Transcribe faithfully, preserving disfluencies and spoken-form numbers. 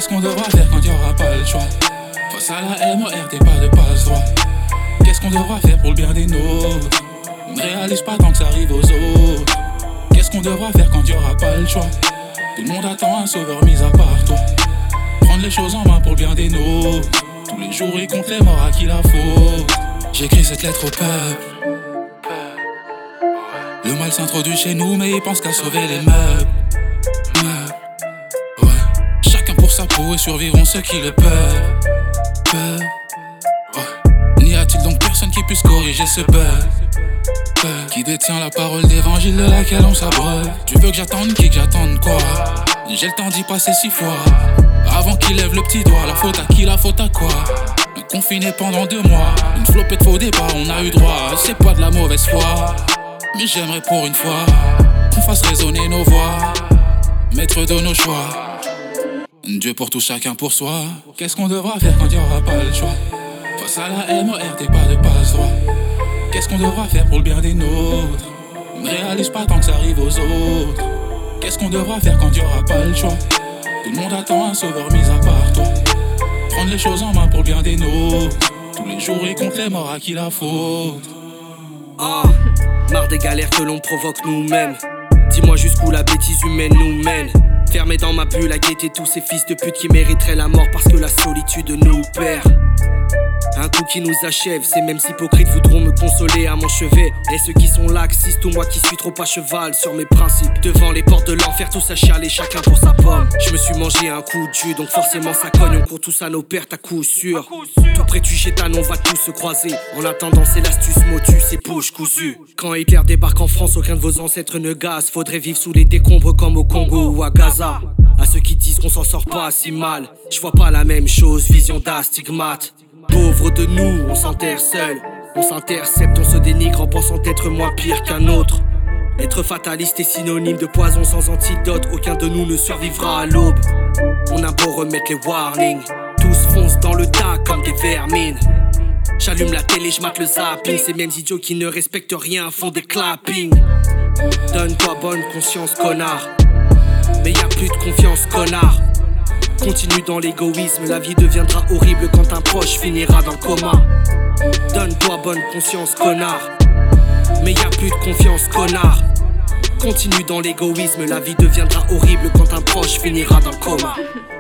Qu'est-ce qu'on devra faire quand il n'y aura pas le choix? Face à la M O R, t'es pas de passe droit. Qu'est-ce qu'on devra faire pour le bien des nôtres? Ne réalise pas tant que ça arrive aux autres. Qu'est-ce qu'on devra faire quand il n'y aura pas le choix? Tout le monde attend un sauveur mis à part toi. Prendre les choses en main pour le bien des nôtres. Tous les jours il compte les morts à qui la faute. J'écris cette lettre au peuple. Le mal s'introduit chez nous mais il pense qu'à sauver les meubles. Meubles. Ouais. Chacun pour sa peau et survivront ceux qui le peuvent. Peuvent. Ouais. N'y a-t-il donc personne qui puisse corriger ce bug? Qui détient la parole d'évangile de laquelle on s'abreuve? Tu veux que j'attende qui, que j'attende quoi? J'ai le temps d'y passer six fois avant qu'il lève le petit doigt. La faute à qui, la faute à quoi? Confiné pendant deux mois, une flopée de faux débats, on a eu droit. C'est pas de la mauvaise foi, mais j'aimerais pour une fois qu'on fasse résonner nos voix, maître de nos choix. Dieu pour tout, chacun pour soi. Qu'est-ce qu'on devra faire quand il n'y aura pas le choix? Face à la M O R, t'es pas de passe droit. Qu'est-ce qu'on devra faire pour le bien des nôtres? Ne réalise pas tant que ça arrive aux autres. Qu'est-ce qu'on devra faire quand il n'y aura pas le choix? Tout le monde attend un sauveur mis à part toi. Prendre les choses en main pour le bien des nôtres. Tous les jours ils comptent les morts à qui la faute. Ah, marre des galères que l'on provoque nous-mêmes. Dis-moi jusqu'où la bêtise humaine nous mène. Fermé dans ma bulle à guetter tous ces fils de pute qui mériteraient la mort parce que la solitude nous perd. Un coup qui nous achève, ces mêmes hypocrites voudront me consoler à mon chevet. Et ceux qui sont laxistes ou moi qui suis trop à cheval sur mes principes. Devant les portes de l'enfer, tous à chialer, chacun pour sa pomme. Je me suis mangé un coup de jus, donc forcément ça cogne. On court tous à nos pertes à coup sûr. Tout près du chétan, on va tous se croiser. En attendant, c'est l'astuce motus, c'est bouche cousue. Quand Hitler débarque en France, aucun de vos ancêtres ne gaze. Faudrait vivre sous les décombres comme au Congo ou à Gaza. À ceux qui disent qu'on s'en sort pas si mal, je vois pas la même chose, vision d'astigmate. Pauvres de nous, on s'enterre seul, on s'intercepte, on se dénigre en pensant être moins pire qu'un autre. Être fataliste est synonyme de poison sans antidote, aucun de nous ne survivra à l'aube. On a beau remettre les warnings, tous foncent dans le tas comme des vermines. J'allume la télé, j'mate le zapping, ces mêmes idiots qui ne respectent rien font des clappings. Donne-toi bonne conscience, connard, mais y a plus de confiance, connard. Continue dans l'égoïsme, la vie deviendra horrible quand un proche finira dans le coma. Donne-toi bonne conscience, connard, mais y a plus de confiance, connard. Continue dans l'égoïsme, la vie deviendra horrible quand un proche finira dans le coma.